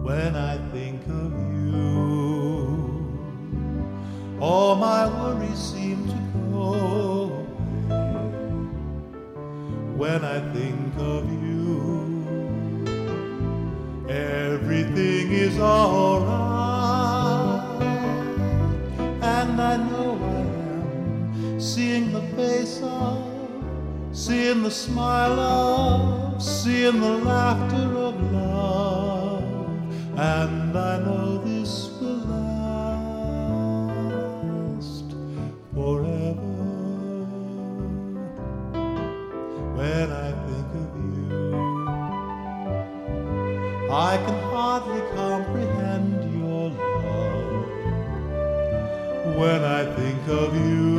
When I think of you, all my worries seem to go away. When I think of you, everything is all right. And I know I am seeing the face of, seeing the smile of, seeing the laughter of love. And I know this will last forever. When I think of you, I can hardly comprehend your love. When I think of you,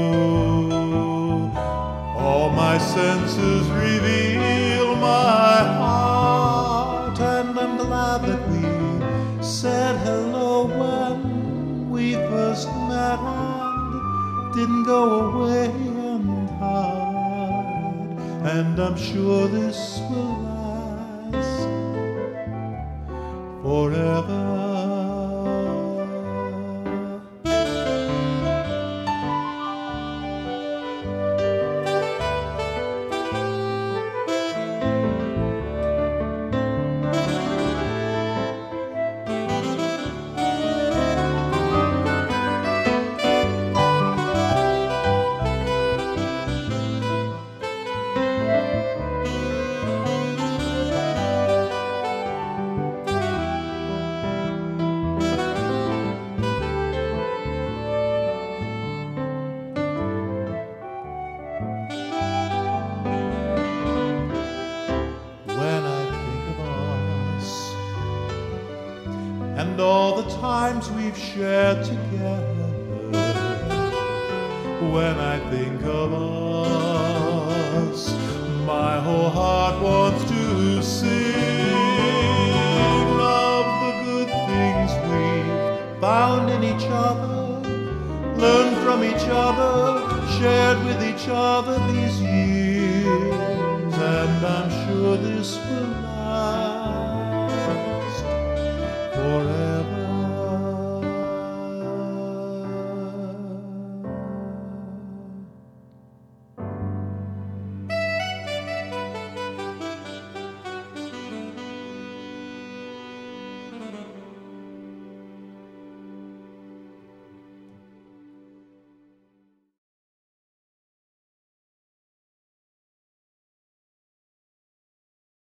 all my senses reveal my heart. And I'm glad that we said hello when we first met and didn't go away and hide. And I'm sure this will last forever. And all the times we've shared together, when I think of us, my whole heart wants to sing of the good things we've found in each other, learned from each other, shared with each other these years. And I'm sure this will last forever.